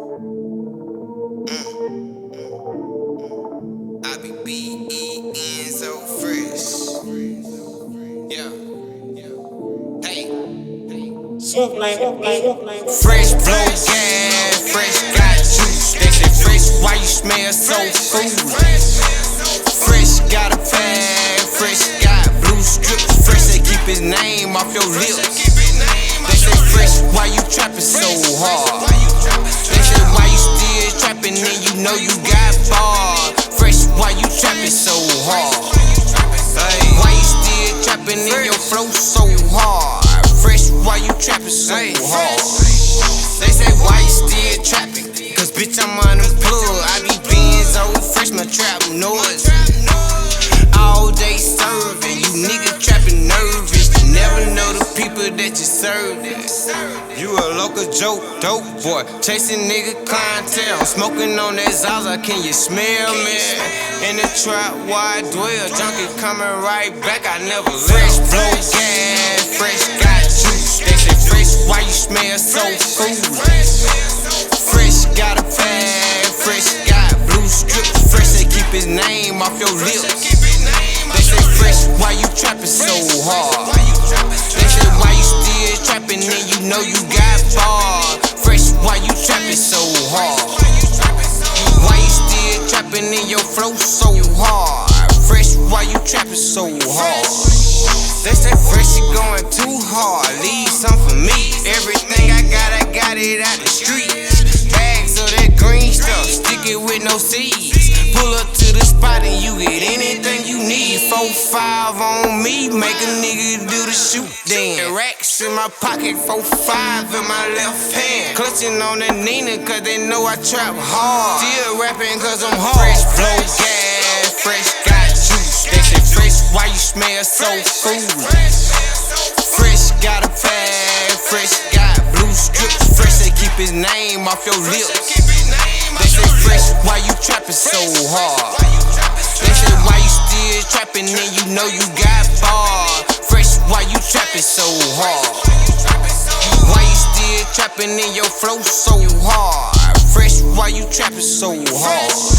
I be B-E-N so fresh. Yeah. Hey. Fresh blow gas, fresh got juice. They say fresh, why you smell so cool? Fresh got a bag, fresh got blue strips. Fresh they keep his name off your lips. They say fresh, why you trapping so hard? They say why you still trapping and you know you got bars. Fresh, why you trapping so hard? Why you still trapping and your flow so hard? Fresh, why you trapping so hard? They say why you still trapping? Cause bitch I'm unemployed. I be being so fresh, my trap noise. All day serving, you niggas trapping nervous. You never know the people that you serving. You a local joke, dope boy, chasing nigga clientele. I'm smoking on that Zaza, can you smell me? In the trap, why I dwell? Junkie coming right back, I never left. Fresh blow gas, fresh got juice. They say fresh, why you smell so cool? Fresh got a bag, fresh got blue strips. Fresh they keep his name off your lips. They say fresh, why you trapping so hard? They say why you still trapping and you know you got bars. Fresh, why you trapping so hard? Why you still trapping and your flow so hard? Fresh, why you trapping so hard? They say fresh, you going too hard. Leave some for me. Everything I got it out the streets. Bags of that green stuff, stick it with no seeds. Pull up to the spot and you get anything you need. 4-5 on me, make a nigga do the shoot then. Racks in my pocket, 4-5 in my left hand. Clutching on that Nina cause they know I trap hard. Still rapping cause I'm hard. Fresh blow gas, fresh got juice. They say fresh, why you smell so cool? Fresh got a bag, fresh got blue strips. Fresh they keep his name off your lips. They say fresh, why you trapping so hard? They say why you still trapping and you know you got bars. Fresh, why you trapping so hard? Why you still trapping and your flow so hard? Fresh, why you trapping so hard?